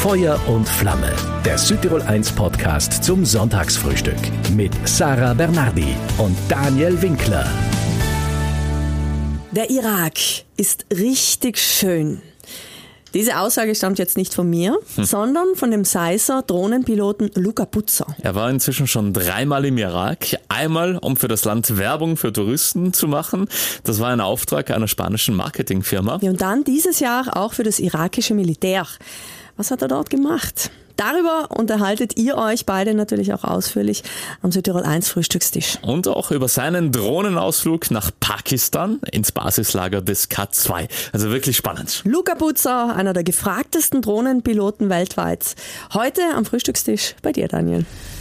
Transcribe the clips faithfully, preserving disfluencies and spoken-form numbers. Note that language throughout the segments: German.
Feuer und Flamme, der Südtirol eins Podcast zum Sonntagsfrühstück mit Sarah Bernardi und Daniel Winkler. Der Irak ist richtig schön. Diese Aussage stammt jetzt nicht von mir, hm. sondern von dem Seiser Drohnenpiloten Luca Buzza. Er war inzwischen schon dreimal im Irak. Einmal, um für das Land Werbung für Touristen zu machen. Das war ein Auftrag einer spanischen Marketingfirma. Ja, und dann dieses Jahr auch für das irakische Militär. Was hat er dort gemacht? Darüber unterhaltet ihr euch beide natürlich auch ausführlich am Südtirol eins Frühstückstisch. Und auch über seinen Drohnenausflug nach Pakistan ins Basislager des K zwei. Also wirklich spannend. Luca Buzza, einer der gefragtesten Drohnenpiloten weltweit. Heute am Frühstückstisch bei dir, Daniel.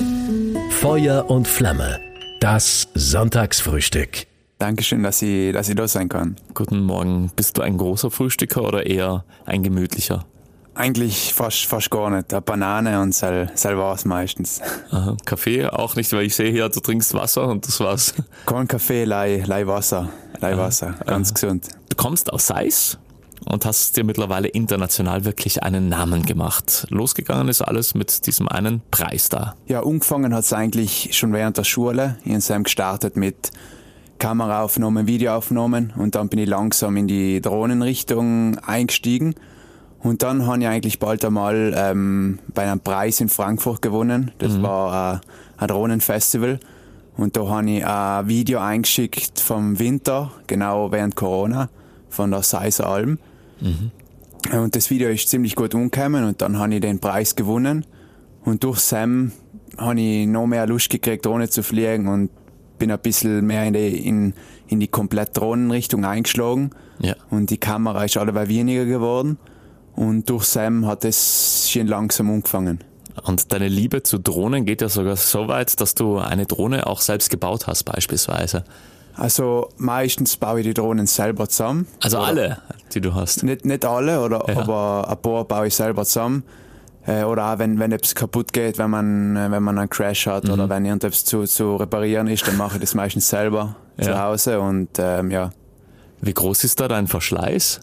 Feuer und Flamme, das Sonntagsfrühstück. Dankeschön, dass ich, dass ich da sein kann. Guten Morgen. Bist du ein großer Frühstücker oder eher ein gemütlicher? Eigentlich fast, fast gar nicht. Eine Banane und sel, sel war's meistens. Aha. Kaffee auch nicht, weil ich sehe hier, du trinkst Wasser und das war's. Kein Kaffee, lei, lei Wasser. Lei Wasser, ganz Aha. gesund. Du kommst aus Seis und hast dir mittlerweile international wirklich einen Namen gemacht. Losgegangen ist alles mit diesem einen Preis da. Ja, angefangen hat's eigentlich schon während der Schule. Ich habe gestartet mit Kameraaufnahmen, Videoaufnahmen und dann bin ich langsam in die Drohnenrichtung eingestiegen. Und dann habe ich eigentlich bald einmal ähm, bei einem Preis in Frankfurt gewonnen. Das mhm. war äh, ein Drohnenfestival. Und da habe ich ein Video eingeschickt vom Winter, genau während Corona, von der Seiser Alm. Mhm. Und das Video ist ziemlich gut umgekommen und dann habe ich den Preis gewonnen. Und durch Sam habe ich noch mehr Lust gekriegt, Drohne zu fliegen und bin ein bisschen mehr in die, in, in die komplett Drohnenrichtung eingeschlagen. Ja. Und die Kamera ist alleweil weniger geworden. Und durch Sam hat es schon langsam angefangen. Und deine Liebe zu Drohnen geht ja sogar so weit, dass du eine Drohne auch selbst gebaut hast beispielsweise. Also meistens baue ich die Drohnen selber zusammen. Also oder alle, die du hast? Nicht, nicht alle, oder, ja. aber ein paar baue ich selber zusammen. Äh, oder auch wenn, wenn etwas kaputt geht, wenn man, wenn man einen Crash hat mhm. oder wenn irgendetwas zu, zu reparieren ist, dann mache ich das meistens selber ja. zu Hause. Und, ähm, ja. Wie groß ist da dein Verschleiß?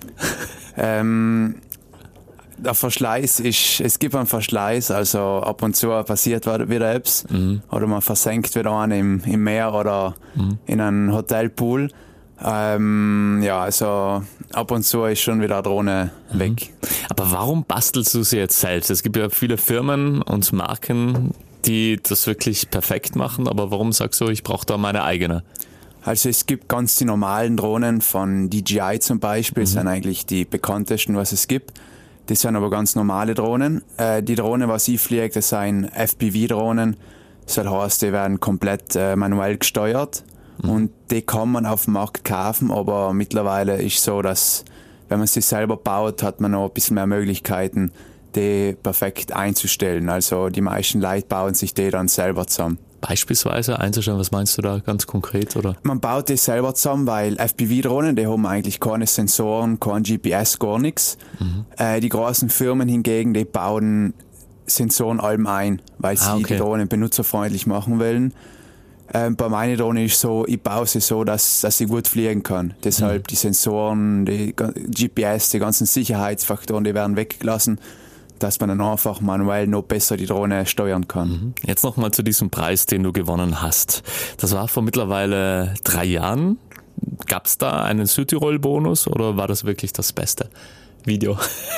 Ähm, der Verschleiß ist, es gibt einen Verschleiß, also ab und zu passiert wieder etwas mhm. oder man versenkt wieder einen im, im Meer oder mhm. in einem Hotelpool. Ähm, ja, also ab und zu ist schon wieder eine Drohne mhm. weg. Aber warum bastelst du sie jetzt selbst? Es gibt ja viele Firmen und Marken, die das wirklich perfekt machen, aber warum sagst du, ich brauche da meine eigene? Also es gibt ganz die normalen Drohnen von D J I zum Beispiel, mhm. sind eigentlich die bekanntesten, was es gibt. Das sind aber ganz normale Drohnen. Äh, die Drohne, was ich fliege, das sind F P V-Drohnen. Das heißt, die werden komplett äh, manuell gesteuert mhm. und die kann man auf dem Markt kaufen, aber mittlerweile ist so, dass wenn man sie selber baut, hat man noch ein bisschen mehr Möglichkeiten, die perfekt einzustellen. Also die meisten Leute bauen sich die dann selber zusammen. Beispielsweise einzustellen, was meinst du da ganz konkret? Oder? Man baut die selber zusammen, weil F P V-Drohnen, die haben eigentlich keine Sensoren, kein G P S, gar nichts. Mhm. Äh, die großen Firmen hingegen, die bauen Sensoren allem ein, weil sie ah, okay. die Drohnen benutzerfreundlich machen wollen. Ähm, bei meiner Drohne ist so, ich baue sie so, dass, dass sie gut fliegen kann. Deshalb mhm. die Sensoren, die G P S, die ganzen Sicherheitsfaktoren, die werden weggelassen, dass man dann einfach manuell noch besser die Drohne steuern kann. Jetzt nochmal zu diesem Preis, den du gewonnen hast. Das war vor mittlerweile drei Jahren. Gab es da einen Südtirol-Bonus oder war das wirklich das beste Video?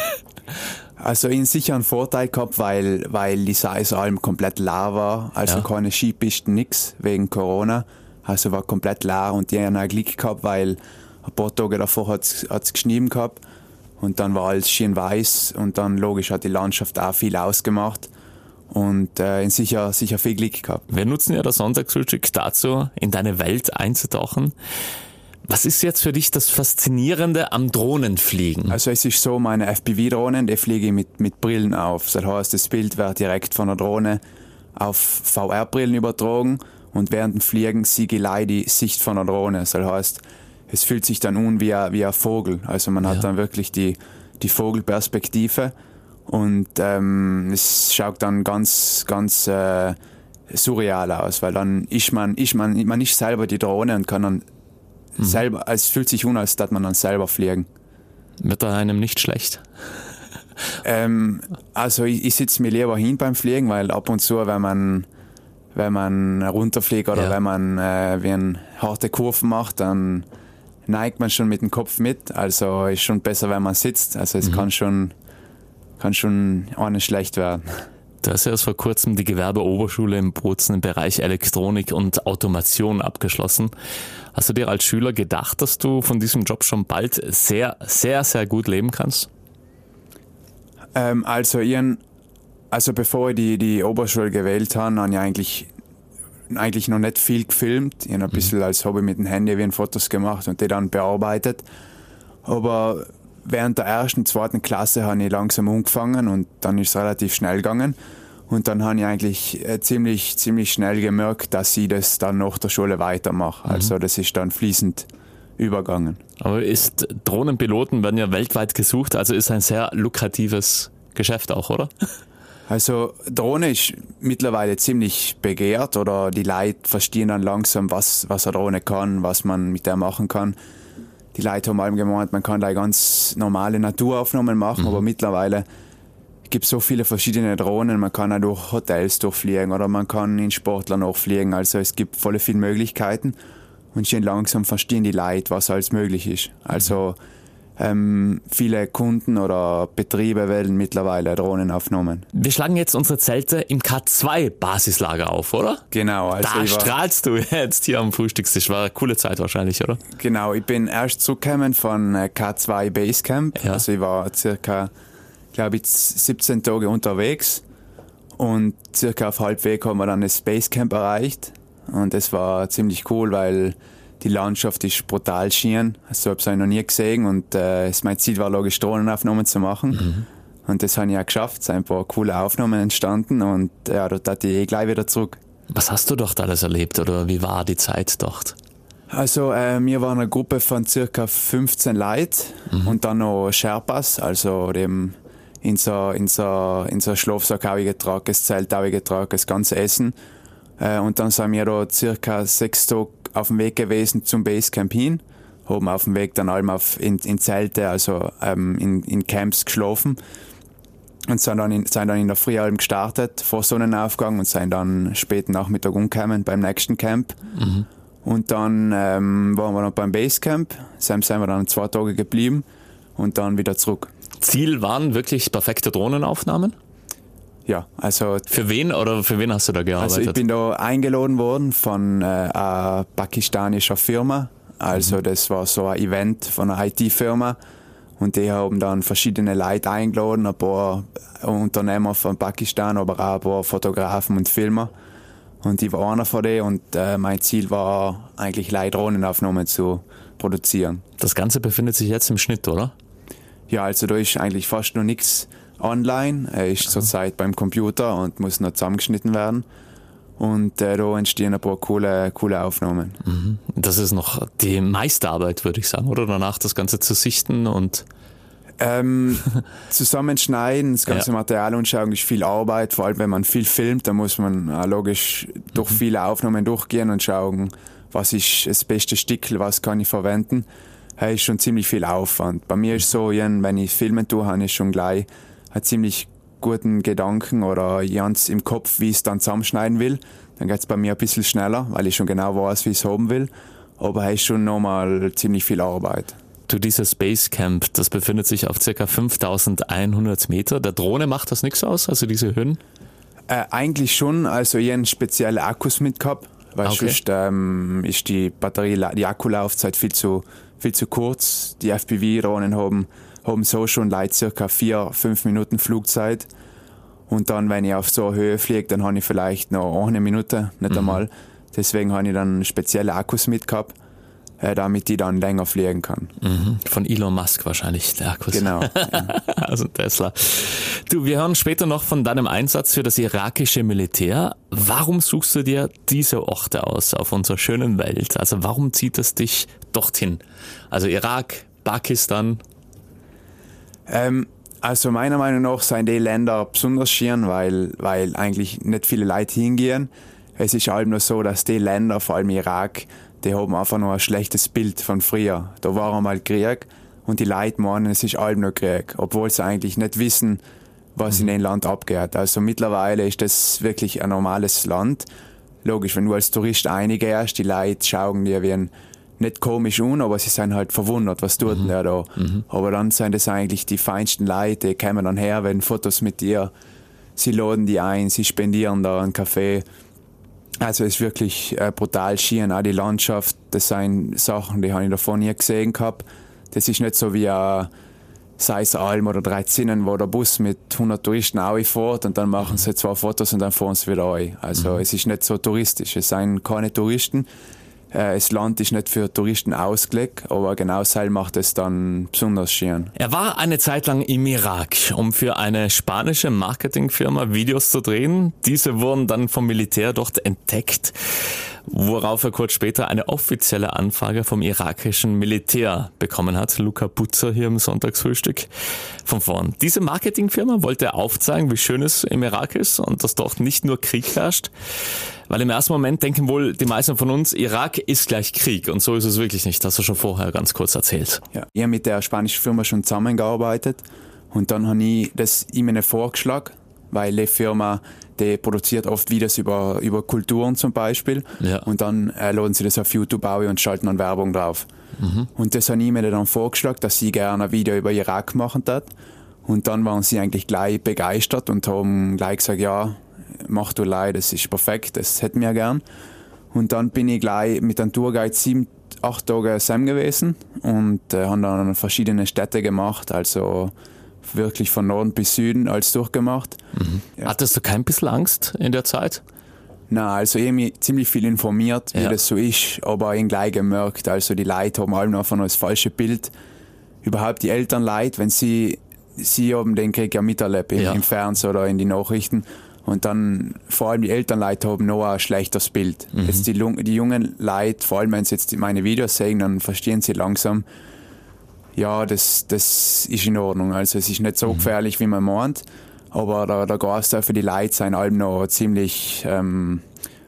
Also ich habe sicher einen Vorteil gehabt, weil, weil die Seiser Alm komplett leer war. Also ja. keine Skipisten, nix wegen Corona. Also war komplett leer und die haben auch Glück gehabt, weil ein paar Tage davor hat es geschnien gehabt. Und dann war alles schön weiß und dann logisch hat die Landschaft auch viel ausgemacht und äh, sicher, sicher viel Glück gehabt. Wir nutzen ja das Sonntagsfrühstück dazu, in deine Welt einzutauchen. Was ist jetzt für dich das Faszinierende am Drohnenfliegen? Also es ist so, meine F P V-Drohnen, die fliege ich mit, mit Brillen auf. Das heißt, das Bild wird direkt von der Drohne auf V R-Brillen übertragen und während dem Fliegen sehe ich leider die Sicht von der Drohne. Das heißt, es fühlt sich dann an wie ein, wie ein Vogel. Also man hat ja. dann wirklich die, die Vogelperspektive und ähm, es schaut dann ganz, ganz äh, surreal aus, weil dann ist man, ist man, man ist selber die Drohne und kann dann mhm. selber, es fühlt sich an, als dass man dann selber fliegen. Wird da einem nicht schlecht? Ähm, also ich, ich sitze mir lieber hin beim Fliegen, weil ab und zu, wenn man, wenn man runterfliegt oder ja. wenn man äh, wie eine harte Kurven macht, dann neigt man schon mit dem Kopf mit. Also ist schon besser, wenn man sitzt. Also es mhm. kann schon, kann schon auch nicht schlecht werden. Du hast ja erst vor kurzem die Gewerbeoberschule in Bozen im Bereich Elektronik und Automation abgeschlossen. Hast du dir als Schüler gedacht, dass du von diesem Job schon bald sehr, sehr, sehr gut leben kannst? Ähm, also, ich, also bevor ich die, die Oberschule gewählt habe, habe ich eigentlich, eigentlich noch nicht viel gefilmt. Ich habe ein bisschen mhm. als Hobby mit dem Handy wie ein Fotos gemacht und die dann bearbeitet. Aber während der ersten, zweiten Klasse habe ich langsam angefangen und dann ist es relativ schnell gegangen. Und dann habe ich eigentlich ziemlich, ziemlich schnell gemerkt, dass ich das dann nach der Schule weitermache. Mhm. Also das ist dann fließend übergangen. Aber ist Drohnenpiloten werden ja weltweit gesucht, also ist ein sehr lukratives Geschäft auch, oder? Also Drohne ist mittlerweile ziemlich begehrt oder die Leute verstehen dann langsam, was, was eine Drohne kann, was man mit der machen kann. Die Leute haben allem gemeint, man kann da ganz normale Naturaufnahmen machen, mhm. aber mittlerweile gibt es so viele verschiedene Drohnen. Man kann auch durch Hotels durchfliegen oder man kann in Sportler nachfliegen. Also es gibt voll viele Möglichkeiten und schon langsam verstehen die Leute, was alles möglich ist. Also ähm, viele Kunden oder Betriebe wählen mittlerweile Drohnenaufnahmen. Wir schlagen jetzt unsere Zelte im K zwei Basislager auf, oder? Genau. Also da strahlst du jetzt hier am Frühstückstisch. War eine coole Zeit wahrscheinlich, oder? Genau, ich bin erst zurückgekommen von K zwei Basecamp. Ja. Also ich war circa, glaube ich, siebzehn Tage unterwegs und circa auf Halbweg haben wir dann das Basecamp erreicht. Und das war ziemlich cool, weil die Landschaft ist brutal schön. Also habe ich noch nie gesehen und äh, mein Ziel war logisch, Drohnenaufnahmen zu machen. Mhm. Und das habe ich auch geschafft. Es sind ein paar coole Aufnahmen entstanden und ja, dort hatte ich eh gleich wieder zurück. Was hast du dort alles erlebt oder wie war die Zeit dort? Also äh, wir waren eine Gruppe von circa fünfzehn Leuten mhm. und dann noch Sherpas, also dem in so, in so, in so Schlafsack habe ich getragen, das Zelt habe ich getragen, das ganze Essen. Äh, und dann sind wir da circa sechs Tage auf dem Weg gewesen zum Basecamp hin, haben auf dem Weg dann allem auf, in, in Zelte, also ähm, in, in Camps geschlafen und sind dann, in, sind dann in der Früh allem gestartet, vor Sonnenaufgang und sind dann späten Nachmittag umgekommen beim nächsten Camp. Mhm. Und dann ähm, waren wir noch beim Basecamp, sind wir dann zwei Tage geblieben und dann wieder zurück. Ziel waren wirklich perfekte Drohnenaufnahmen? Ja, also... Für wen oder für wen hast du da gearbeitet? Also ich bin da eingeladen worden von äh, einer pakistanischen Firma. Also mhm. das war so ein Event von einer I T-Firma. Und die haben dann verschiedene Leute eingeladen, ein paar Unternehmer von Pakistan, aber auch ein paar Fotografen und Filmer. Und ich war einer von denen und äh, mein Ziel war eigentlich Leute Drohnenaufnahmen zu produzieren. Das Ganze befindet sich jetzt im Schnitt, oder? Ja, also da ist eigentlich fast noch nichts online. Er ist Aha. zurzeit beim Computer und muss noch zusammengeschnitten werden. Und äh, da entstehen ein paar coole, coole Aufnahmen. Mhm. Das ist noch die meiste Arbeit, würde ich sagen, oder? Danach das Ganze zu sichten und... Ähm, zusammenschneiden, das ganze ja. Material anschauen ist viel Arbeit. Vor allem, wenn man viel filmt, dann muss man äh, logisch durch mhm. viele Aufnahmen durchgehen und schauen, was ist das beste Stück, was kann ich verwenden. Das ist schon ziemlich viel Aufwand. Bei mir ist es so, wenn ich filmen tue, habe ich schon gleich einen ziemlich guten Gedanken oder ganz im Kopf, wie ich es dann zusammenschneiden will. Dann geht es bei mir ein bisschen schneller, weil ich schon genau weiß, wie ich es haben will. Aber es ist schon nochmal ziemlich viel Arbeit. Du, dieses Basecamp, das befindet sich auf ca. fünftausendeinhundert Meter. Der Drohne macht das nichts aus, also diese Höhen? Äh, eigentlich schon. Also ich habe spezielle Akkus mitgehabt, weil okay. sonst ähm, ist die Batterie, die Akkulaufzeit viel zu, viel zu kurz. Die F P V-Drohnen haben, haben so schon Leute circa vier, fünf Minuten Flugzeit. Und dann, wenn ich auf so eine Höhe fliege, dann habe ich vielleicht noch eine Minute, nicht mhm. einmal. Deswegen habe ich dann spezielle Akkus mitgehabt, äh, damit ich dann länger fliegen kann. Mhm. Von Elon Musk wahrscheinlich, der Akkus. Genau. Ja. Also Tesla. Du, wir hören später noch von deinem Einsatz für das irakische Militär. Warum suchst du dir diese Orte aus auf unserer schönen Welt? Also warum zieht es dich dorthin? Also Irak, Pakistan? Ähm, also meiner Meinung nach sind die Länder besonders schön, weil, weil eigentlich nicht viele Leute hingehen. Es ist halt nur so, dass die Länder, vor allem Irak, die haben einfach nur ein schlechtes Bild von früher. Da war einmal Krieg und die Leute meinen, es ist allem noch Krieg, obwohl sie eigentlich nicht wissen, was mhm. in dem Land abgeht. Also mittlerweile ist das wirklich ein normales Land. Logisch, wenn du als Tourist reingehst, die Leute schauen dir wie ein nicht komisch an, aber sie sind halt verwundert, was tut denn der da? Mhm. Aber dann sind das eigentlich die feinsten Leute, die kommen dann her, wenn Fotos mit dir, sie laden die ein, sie spendieren da einen Kaffee. Also es ist wirklich äh, brutal schön, auch die Landschaft, das sind Sachen, die habe ich davon nie gesehen gehabt. Das ist nicht so wie ein Seisalm oder Dreizinnen, wo der Bus mit hundert Touristen fährt und dann machen sie zwei Fotos und dann fahren sie wieder ein. Also mhm. es ist nicht so touristisch, es sind keine Touristen. Das Land ist nicht für Touristen ausgelegt, aber genau das macht es dann besonders schön. Er war eine Zeit lang im Irak, um für eine spanische Marketingfirma Videos zu drehen. Diese wurden dann vom Militär dort entdeckt, worauf er kurz später eine offizielle Anfrage vom irakischen Militär bekommen hat. Luca Butzer hier im Sonntagsfrühstück von vorn. Diese Marketingfirma wollte aufzeigen, wie schön es im Irak ist und dass dort nicht nur Krieg herrscht. Weil im ersten Moment denken wohl die meisten von uns, Irak ist gleich Krieg. Und so ist es wirklich nicht. Das hast du schon vorher ganz kurz erzählt. Ja, ich habe mit der spanischen Firma schon zusammengearbeitet. Und dann habe ich das ihm vorgeschlagen, weil die Firma, die produziert oft Videos über, über Kulturen zum Beispiel. Ja. Und dann äh, laden sie das auf YouTube aus und schalten dann Werbung drauf. Mhm. Und das habe ich mir dann vorgeschlagen, dass sie gerne ein Video über Irak machen hat. Und dann waren sie eigentlich gleich begeistert und haben gleich gesagt, ja, mach du leid, das ist perfekt, das hätten wir gern. Und dann bin ich gleich mit einem Tourguide sieben, acht Tage zusammen gewesen und äh, haben dann verschiedene Städte gemacht, also wirklich von Norden bis Süden alles durchgemacht. Mhm. Ja. Hattest du kein bisschen Angst in der Zeit? Nein, also ich habe mich ziemlich viel informiert, wie ja. das so ist, aber ich gleich gemerkt, also die Leute haben alle einfach noch das falsche Bild. Überhaupt die Elternleute, wenn sie, sie haben den Krieg ja miterlebt im, ja. im Fernsehen oder in die Nachrichten. Und dann, vor allem die Elternleute haben noch ein schlechtes Bild. Mhm. Jetzt die, die jungen Leute, vor allem wenn sie jetzt meine Videos sehen, dann verstehen sie langsam, ja, das, das ist in Ordnung. Also es ist nicht so mhm. gefährlich, wie man meint, aber der, der Großteil für die Leute sind allem noch ziemlich ähm,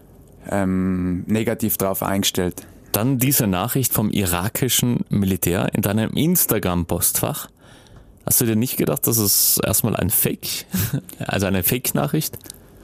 ähm, negativ drauf eingestellt. Dann diese Nachricht vom irakischen Militär in deinem Instagram-Postfach. Hast du dir nicht gedacht, dass es erstmal ein Fake, also eine Fake-Nachricht?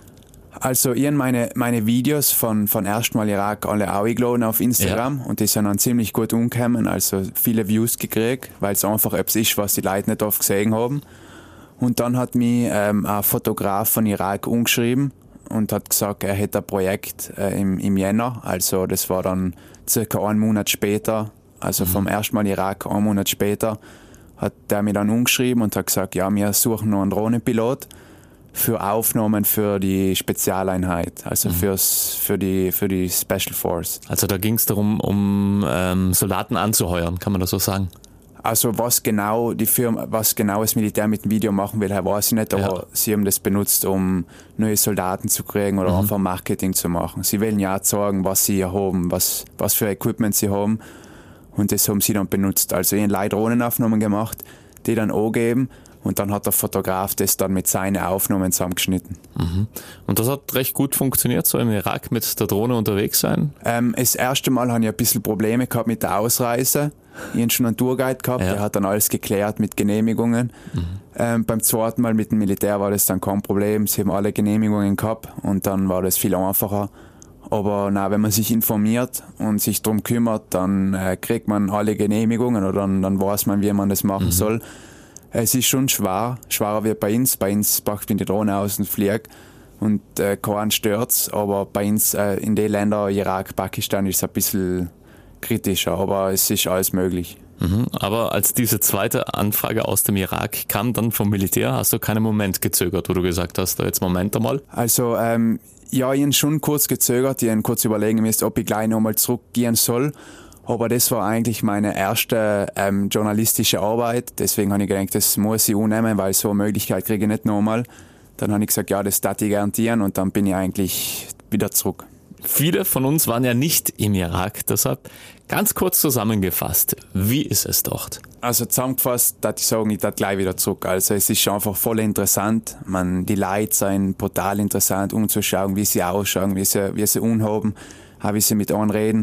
Also ich habe meine, meine Videos von, von erstmal Irak alle aufgeladen auf Instagram ja. und die sind dann ziemlich gut umgekommen, also viele Views gekriegt, weil es einfach etwas ist, was die Leute nicht oft gesehen haben. Und dann hat mich ähm, ein Fotograf von Irak umgeschrieben und hat gesagt, er hätte ein Projekt äh, im, im Jänner, also das war dann circa einen Monat später, also mhm. vom erstmal Irak einen Monat später, hat der mich dann umgeschrieben und hat gesagt, ja, wir suchen noch einen Drohnenpilot für Aufnahmen für die Spezialeinheit, also mhm. fürs, für, die, für die Special Force. Also da ging es darum, um ähm, Soldaten anzuheuern, kann man das so sagen? Also was genau die Firma, was genau das Militär mit dem Video machen will, weiß ich nicht, aber ja. sie haben das benutzt, um neue Soldaten zu kriegen oder mhm. einfach Marketing zu machen. Sie wollen ja auch sagen, was sie hier haben, was, was für Equipment sie haben. Und das haben sie dann benutzt. Also ich habe leider Drohnenaufnahmen gemacht, die dann angeben und dann hat der Fotograf das dann mit seinen Aufnahmen zusammengeschnitten. Mhm. Und das hat recht gut funktioniert, so im Irak mit der Drohne unterwegs sein? Ähm, das erste Mal habe ich ein bisschen Probleme gehabt mit der Ausreise. Ich habe schon einen Tourguide gehabt, ja. der hat dann alles geklärt mit Genehmigungen. Mhm. Ähm, beim zweiten Mal mit dem Militär war das dann kein Problem. Sie haben alle Genehmigungen gehabt und dann war das viel einfacher. Aber na, wenn man sich informiert und sich darum kümmert, dann äh, kriegt man alle Genehmigungen oder dann, dann weiß man, wie man das machen mhm. soll. Es ist schon schwer, schwerer wie bei uns. Bei uns packt man die Drohne aus und fliegt und äh, keinen stört's. Aber bei uns äh, in den Ländern, Irak, Pakistan, ist es ein bisschen kritischer, aber es ist alles möglich. Mhm. Aber als diese zweite Anfrage aus dem Irak kam, dann vom Militär, hast du keinen Moment gezögert, wo du gesagt hast, jetzt Moment einmal? Also, ähm, ja, ich habe schon kurz gezögert, ich habe kurz überlegen müssen, ob ich gleich nochmal zurückgehen soll. Aber das war eigentlich meine erste ähm, journalistische Arbeit. Deswegen habe ich gedacht, das muss ich annehmen, weil so eine Möglichkeit kriege ich nicht nochmal. Dann habe ich gesagt, ja, das darf ich garantieren und dann bin ich eigentlich wieder zurück. Viele von uns waren ja nicht im Irak, deshalb ganz kurz zusammengefasst, wie ist es dort? Also zusammengefasst, dass ich sagen, ich darf gleich wieder zurück. Also es ist einfach voll interessant. Man, die Leute sind brutal interessant, umzuschauen, wie sie ausschauen, wie sie, wie sie unhaben, auch wie sie mit einem reden.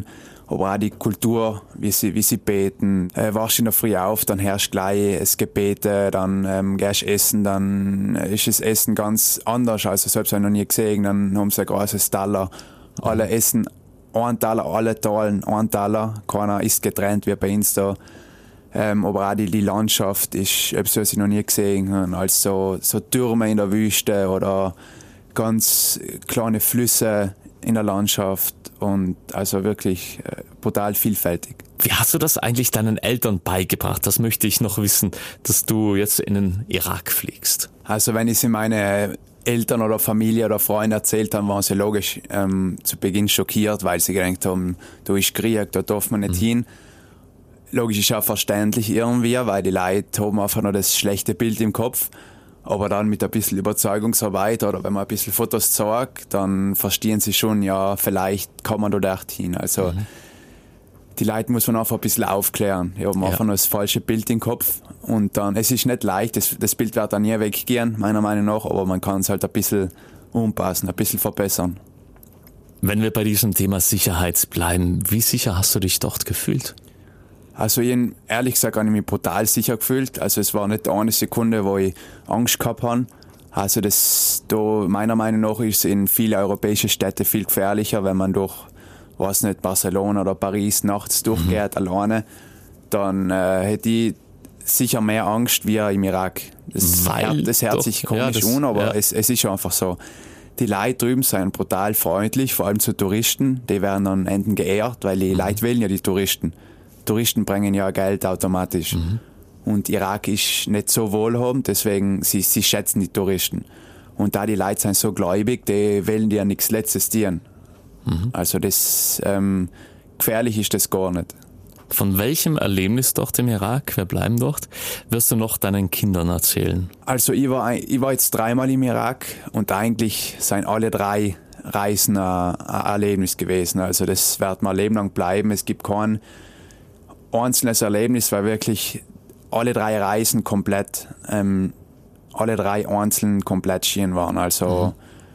aber auch die Kultur, wie sie, wie sie beten. Äh, wachst in der Früh auf, dann herrscht gleich das Gebete, dann ähm, gehst essen, dann ist das Essen ganz anders, also selbst habe ich noch nie gesehen, dann haben sie ein großes Taler, alle essen einen Taler, alle teilen einen Taler, keiner ist getrennt wie bei uns da. Ähm, aber auch die, die Landschaft ist etwas, was ich noch nie gesehen habe, also so Türme in der Wüste oder ganz kleine Flüsse in der Landschaft und also wirklich äh, brutal vielfältig. Wie hast du das eigentlich deinen Eltern beigebracht? Das möchte ich noch wissen, dass du jetzt in den Irak fliegst. Also wenn ich sie meine Eltern oder Familie oder Freunde erzählt haben, waren sie logisch ähm, zu Beginn schockiert, weil sie gedacht haben, da ist Krieg, da darf man nicht mhm. hin. Logisch ist auch verständlich irgendwie, weil die Leute haben einfach noch das schlechte Bild im Kopf. Aber dann mit ein bisschen Überzeugungsarbeit oder wenn man ein bisschen Fotos zeigt, dann verstehen sie schon, ja, vielleicht kann man da dort hin. Also mhm. die Leute muss man einfach ein bisschen aufklären. Die haben ja. einfach noch das falsche Bild im Kopf. Und dann, es ist nicht leicht, das, das Bild wird dann nie weggehen, meiner Meinung nach, aber man kann es halt ein bisschen umpassen, ein bisschen verbessern. Wenn wir bei diesem Thema Sicherheit bleiben, wie sicher hast du dich dort gefühlt? Also ich, ehrlich gesagt, habe ich mich brutal sicher gefühlt. Also es war nicht eine Sekunde, wo ich Angst gehabt habe. Also das, da, meiner Meinung nach ist es in vielen europäischen Städten viel gefährlicher, wenn man durch, weiß nicht, Barcelona oder Paris nachts durchgeht, mhm. alleine. Dann äh, hätte ich sicher mehr Angst wie im Irak. Das, Weil das hört doch, sich komisch ja, das, an, aber ja. es, es ist einfach so. Die Leute drüben sind brutal freundlich, vor allem zu Touristen. Die werden dann enden geehrt, weil die mhm. Leute wählen ja die Touristen. Touristen bringen ja Geld automatisch. Mhm. Und Irak ist nicht so wohlhabend, deswegen sie, sie schätzen die Touristen. Und da die Leute sind so gläubig, die wollen dir ja nichts Letztes dienen. Mhm. Also das ähm, gefährlich ist das gar nicht. Von welchem Erlebnis dort im Irak, wir bleiben dort, wirst du noch deinen Kindern erzählen? Also ich war, ich war jetzt dreimal im Irak und eigentlich sind alle drei Reisen ein, ein Erlebnis gewesen. Also das wird mein Leben lang bleiben. Es gibt kein einzelnes Erlebnis, weil wirklich alle drei Reisen komplett, ähm, alle drei einzeln komplett schön waren. Also, mhm.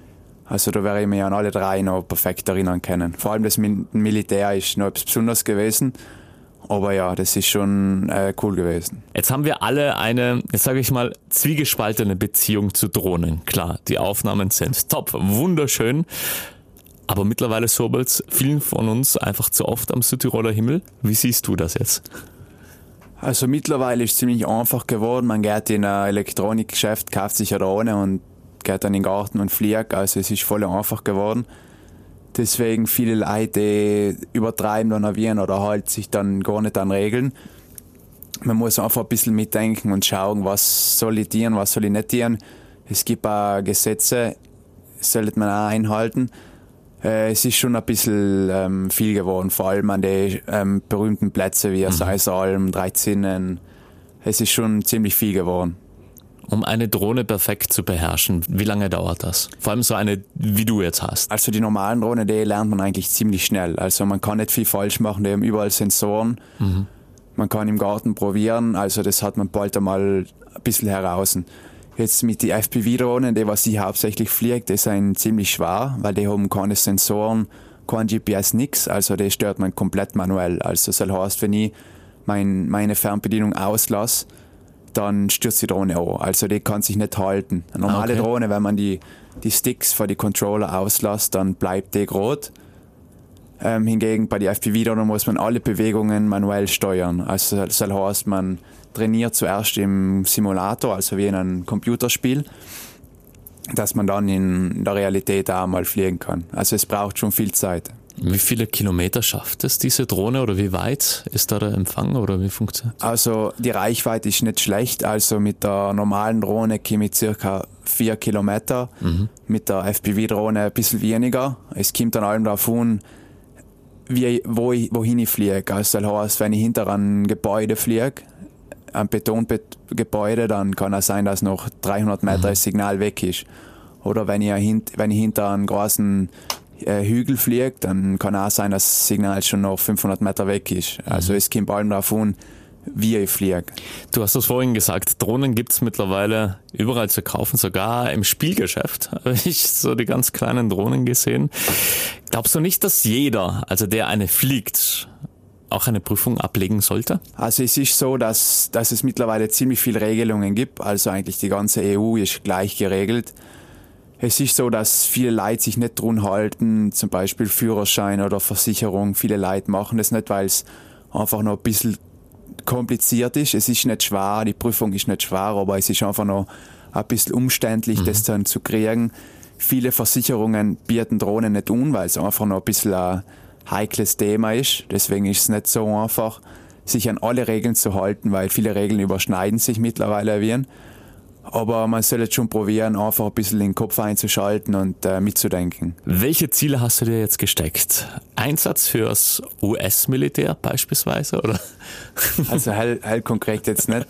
also da werde ich mich an alle drei noch perfekt erinnern können. Vor allem das Militär ist noch etwas Besonderes gewesen. Aber ja, das ist schon äh, cool gewesen. Jetzt haben wir alle eine, jetzt sage ich mal, zwiegespaltene Beziehung zu Drohnen. Klar, die Aufnahmen sind top, wunderschön. Aber mittlerweile sobelt es vielen von uns einfach zu oft am Südtiroler Himmel. Wie siehst du das jetzt? Also mittlerweile ist es ziemlich einfach geworden. Man geht in ein Elektronikgeschäft, kauft sich eine Drohne und geht dann in den Garten und fliegt. Also es ist voll einfach geworden. Deswegen viele Leute übertreiben dann Avieren oder halten sich dann gar nicht an Regeln. Man muss einfach ein bisschen mitdenken und schauen, was soll ich dienen, was soll ich nicht dienen. Es gibt auch Gesetze, sollte man auch einhalten. Äh, es ist schon ein bisschen ähm, viel geworden, vor allem an den ähm, berühmten Plätzen wie mhm. Seisalm, Dreizinnen. Es ist schon ziemlich viel geworden. Um eine Drohne perfekt zu beherrschen, wie lange dauert das? Vor allem so eine, wie du jetzt hast. Also die normalen Drohnen, die lernt man eigentlich ziemlich schnell. Also man kann nicht viel falsch machen, die haben überall Sensoren. Mhm. Man kann im Garten probieren, also das hat man bald einmal ein bisschen heraus. Jetzt mit den F P V-Drohnen, die was ich hauptsächlich fliege, die sind ziemlich schwer, weil die haben keine Sensoren, kein G P S, nix. Also die stört man komplett manuell. Also das heißt, wenn ich mein, meine Fernbedienung auslasse, dann stürzt die Drohne an. Also die kann sich nicht halten. Eine normale okay. Drohne, wenn man die, die Sticks für die Controller auslässt, dann bleibt die gerade. Ähm, hingegen bei den F P V-Drohnen muss man alle Bewegungen manuell steuern. Also das heißt, man trainiert zuerst im Simulator, also wie in einem Computerspiel, dass man dann in der Realität auch mal fliegen kann. Also es braucht schon viel Zeit. Wie viele Kilometer schafft es diese Drohne oder wie weit ist da der Empfang oder wie funktioniert das? Also die Reichweite ist nicht schlecht. Also mit der normalen Drohne komme ich circa vier Kilometer, mhm. mit der F P V-Drohne ein bisschen weniger. Es kommt dann allem darauf an, wie, wo ich, wohin ich fliege. Also das heißt, wenn ich hinter ein Gebäude fliege, ein Betongebäude, dann kann es sein, dass noch dreihundert Meter mhm. das Signal weg ist. Oder wenn ich, wenn ich hinter einem großen äh, Hügel fliege, dann kann auch sein, dass das Signal schon noch fünfhundert Meter weg ist. Mhm. Also es kommt allem darauf an, wie ich fliege. Du hast es vorhin gesagt, Drohnen gibt es mittlerweile überall zu kaufen, sogar im Spielgeschäft habe ich so die ganz kleinen Drohnen gesehen. Glaubst du nicht, dass jeder, also der eine fliegt, auch eine Prüfung ablegen sollte? Also es ist so, dass, dass es mittlerweile ziemlich viele Regelungen gibt, also eigentlich die ganze E U ist gleich geregelt. Es ist so, dass viele Leute sich nicht dran halten, zum Beispiel Führerschein oder Versicherung. Viele Leute machen das nicht, weil es einfach noch ein bisschen kompliziert ist. Es ist nicht schwer, die Prüfung ist nicht schwer, aber es ist einfach noch ein bisschen umständlich, mhm. das dann zu kriegen. Viele Versicherungen bieten Drohnen nicht an, weil es einfach noch ein bisschen ein heikles Thema ist. Deswegen ist es nicht so einfach, sich an alle Regeln zu halten, weil viele Regeln überschneiden sich mittlerweile wie. Aber man soll jetzt schon probieren, einfach ein bisschen den Kopf einzuschalten und äh, mitzudenken. Welche Ziele hast du dir jetzt gesteckt? Einsatz fürs U S-Militär beispielsweise, oder? Also hell, hell konkret jetzt nicht.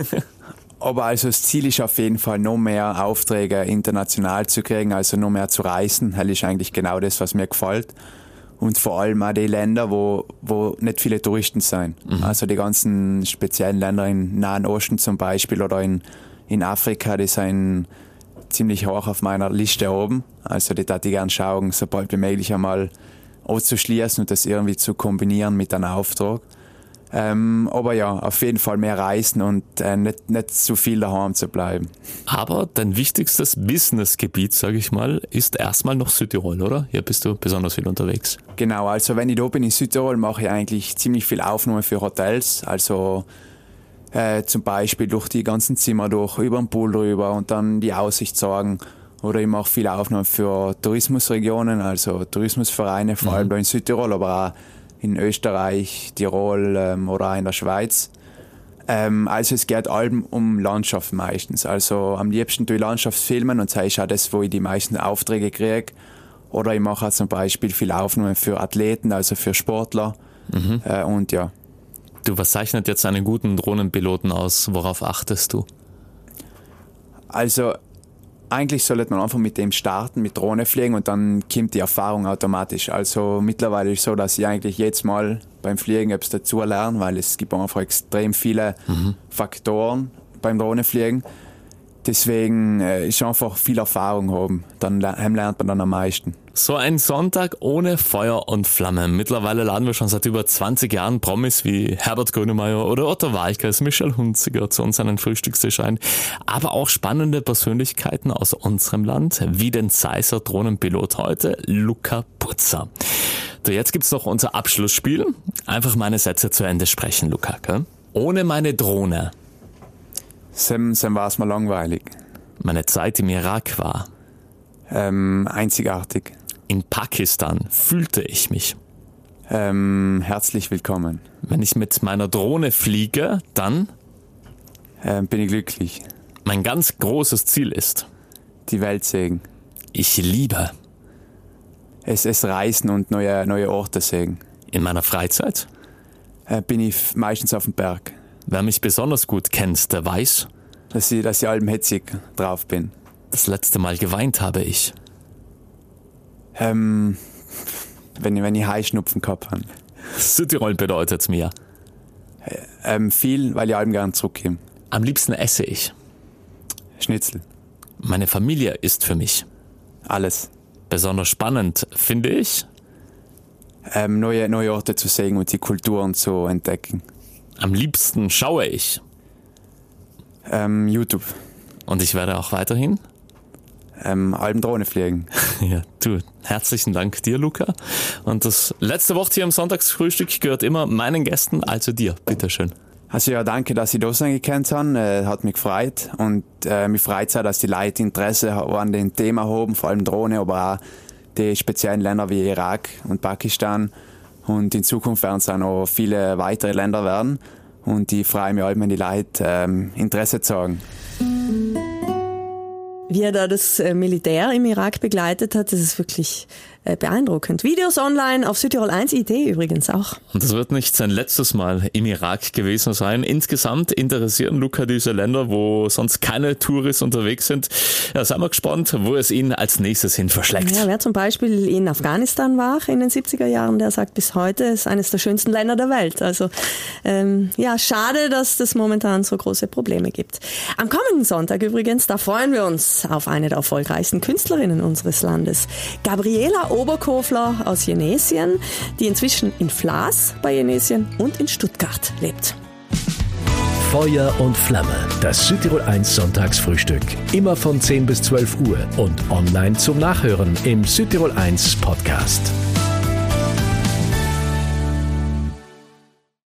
Aber also das Ziel ist auf jeden Fall, noch mehr Aufträge international zu kriegen, also noch mehr zu reisen. Das ist eigentlich genau das, was mir gefällt. Und vor allem auch die Länder, wo, wo nicht viele Touristen sind. Mhm. Also die ganzen speziellen Länder im Nahen Osten zum Beispiel oder in In Afrika, die sind ziemlich hoch auf meiner Liste oben. Also die würde ich gerne schauen, sobald wie möglich einmal auszuschließen und das irgendwie zu kombinieren mit einem Auftrag. Ähm, aber ja, auf jeden Fall mehr reisen und äh, nicht, nicht zu viel daheim zu bleiben. Aber dein wichtigstes Businessgebiet, sage ich mal, ist erstmal noch Südtirol, oder? Hier bist du besonders viel unterwegs. Genau, also wenn ich da bin in Südtirol, mache ich eigentlich ziemlich viel Aufnahmen für Hotels. Also Äh, zum Beispiel durch die ganzen Zimmer durch, über den Pool drüber und dann die Aussicht sagen. Oder ich mache viele Aufnahmen für Tourismusregionen, also Tourismusvereine, vor mhm. allem da in Südtirol, aber auch in Österreich, Tirol ähm, oder auch in der Schweiz. Ähm, also es geht allem um Landschaft meistens. Also am liebsten tue ich Landschaftsfilmen und das ist auch das, wo ich die meisten Aufträge kriege. Oder ich mache auch zum Beispiel viele Aufnahmen für Athleten, also für Sportler. Mhm. Äh, und ja. Du, was zeichnet jetzt einen guten Drohnenpiloten aus? Worauf achtest du? Also eigentlich sollte man einfach mit dem starten, mit Drohne fliegen und dann kommt die Erfahrung automatisch. Also mittlerweile ist es so, dass ich eigentlich jedes Mal beim Fliegen etwas dazu lerne, weil es gibt einfach extrem viele mhm. Faktoren beim Drohnenfliegen. Deswegen äh, ist einfach viel Erfahrung haben. Dann lernt man dann am meisten. So ein Sonntag ohne Feuer und Flamme. Mittlerweile laden wir schon seit über zwanzig Jahren Promis wie Herbert Grönemeyer oder Otto Walkes, Michelle Hunziker zu uns an den Frühstückstisch ein. Aber auch spannende Persönlichkeiten aus unserem Land, wie den Zeiser Drohnenpilot heute, Luca Putzer. So, jetzt gibt's noch unser Abschlussspiel. Einfach meine Sätze zu Ende sprechen, Luca. Okay? Ohne meine Drohne. Sam, Sam war es mal langweilig. Meine Zeit im Irak war ähm, einzigartig. In Pakistan fühlte ich mich ähm, herzlich willkommen. Wenn ich mit meiner Drohne fliege, dann ähm, bin ich glücklich. Mein ganz großes Ziel ist die Welt sehen. Ich liebe es, es reisen und neue, neue Orte sehen. In meiner Freizeit äh, bin ich meistens auf dem Berg. Wer mich besonders gut kennt, der weiß, dass ich, dass ich allem hetzig drauf bin. Das letzte Mal geweint habe ich. Ähm, wenn, ich, wenn ich Heuschnupfen gehabt habe. Südtirol bedeutet mir. Ähm, viel, weil ich allem gern zurückkomme. Am liebsten esse ich Schnitzel. Meine Familie ist für mich alles. Besonders spannend finde ich, ähm, neue, neue Orte zu sehen und die Kulturen zu entdecken. Am liebsten schaue ich ähm, YouTube. Und ich werde auch weiterhin ähm, Alben Drohne fliegen. Ja, du, herzlichen Dank dir, Luca. Und das letzte Wort hier im Sonntagsfrühstück gehört immer meinen Gästen, also dir. Bitteschön. Also ja, danke, dass ich da sein gekannt habe. Äh, hat mich gefreut. Und äh, mich freut es auch, dass die Leute Interesse an dem Thema haben, vor allem Drohne, aber auch die speziellen Länder wie Irak und Pakistan. Und in Zukunft werden es auch noch viele weitere Länder werden. Und ich freue mich, wenn die Leute ähm, Interesse zeigen. Wie er da das Militär im Irak begleitet hat, das ist wirklich äh, beeindruckend. Videos online auf Südtirol eins punkt I D übrigens auch. Und das wird nicht sein letztes Mal im Irak gewesen sein. Insgesamt interessieren Luca diese Länder, wo sonst keine Touristen unterwegs sind. Ja, seien wir gespannt, wo es ihn als nächstes hin verschlägt. Ja, wer zum Beispiel in Afghanistan war in den siebziger Jahren, der sagt bis heute, ist eines der schönsten Länder der Welt. Also ähm, ja, schade, dass es momentan so große Probleme gibt. Am kommenden Sonntag übrigens, da freuen wir uns auf eine der erfolgreichsten Künstlerinnen unseres Landes. Gabriela Oberkofler aus Jenesien, die inzwischen in Flaß bei Jenesien und in Stuttgart lebt. Feuer und Flamme, das Südtirol eins Sonntagsfrühstück. Immer von zehn bis zwölf Uhr und online zum Nachhören im Südtirol eins Podcast.